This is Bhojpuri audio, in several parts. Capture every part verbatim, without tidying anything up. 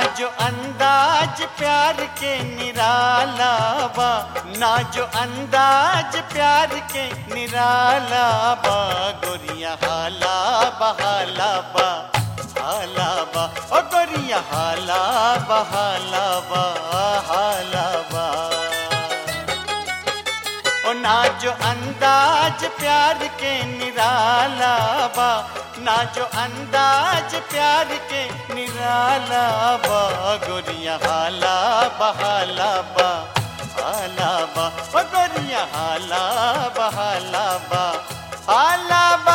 जो अंदाज प्यार के निराला बा, ना जो अंदाज प्यार के निराला बा, गोरिया हाला बहाला बा, हाला बा, ओ गोरिया हाला बहाला बा, हाला बा। ओ ना जो अंदाज प्यार के निराला बा, ना जो अंदाज प्यार के निराला बा, गोरिया हाला बहाला बा, हाला बा, ओ गोरिया हाला बहाला बा, हाला बा।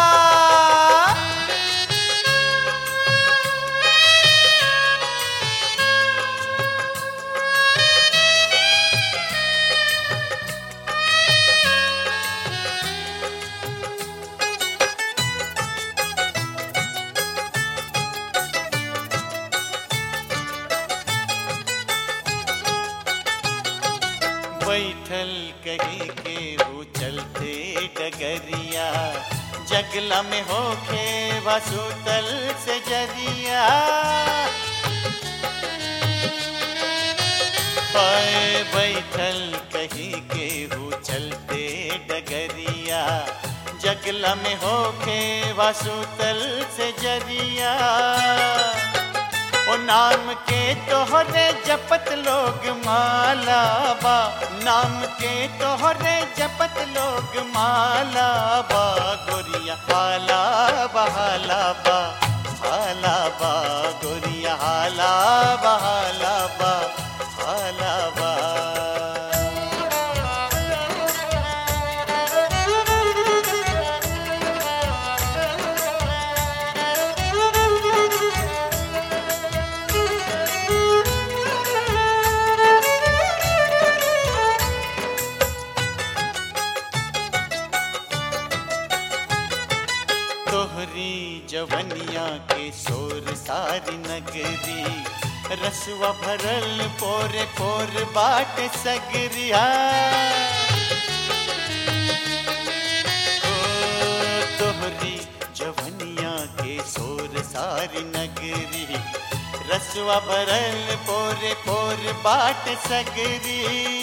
बैठल कहीं के हो चलते डगरिया, जगला में होखे वसुतल से जरिया। पाए बैठल कहीं के हो चलते डगरिया, जगला में होखे वसुतल से जरिया। ओ नाम के तोहरे जपत लोग माला बा, नाम के तोहरे जपत लोग माला बा, गोरिया हाला बहाला बा, हाला बा, गोरिया हाला बहाला बा, हाला बा। तोहरी जवनिया के शोर सारी नगरी, रसवा भरल पोरे पोर बाट सगरिया। ओ तोहरी जवनिया के शोर सारी नगरी, रसवा भरल पोरे पोर बाट सगरी।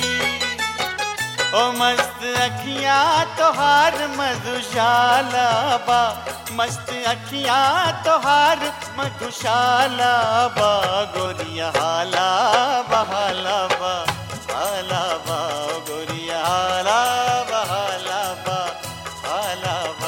ओ मस्त अखियाँ तोहार मधुशाला बा, मस्त अखियाँ तोहार मधुशाला बा, गोरिया हाला बहाला बा, हाला बा, गोरिया हाला बहाला बा, हाला बा।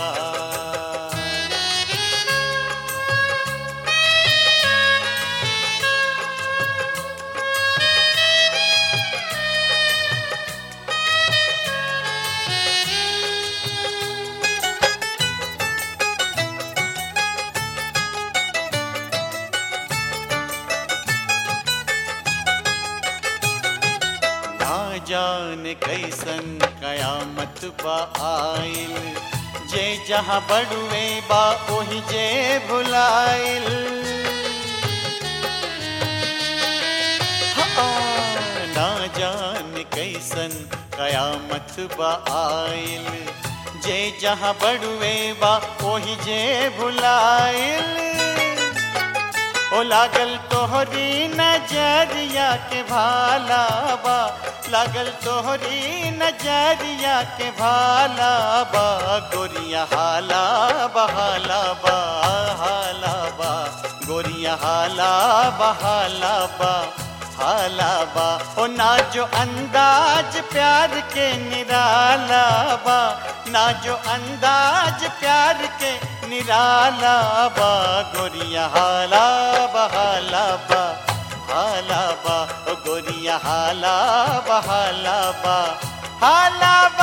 जान कैसन कयामत बा आइल, जे जहाँ बड़ुए बा ओही जे भुलाइल। हाँ, ना जान कैसन कयामत बा आइल, जे जहाँ बड़ुए बा ओही जे भुलाइल। ओ लागल तोहरी नजरिया के भाला बा, लागल तोहरी नजरिया के भाला बा, गोरिया हाला बहाला बा, हाला बा, गोरिया हाला बहाला बा, हाला बा। ओ ना जो अंदाज प्यार के निराला बा, ना जो अंदाज प्यार के निराला बा, गोरिया हाला बहाला बा, हाला बा, ओ गोरिया हाला बहाला बा, हाला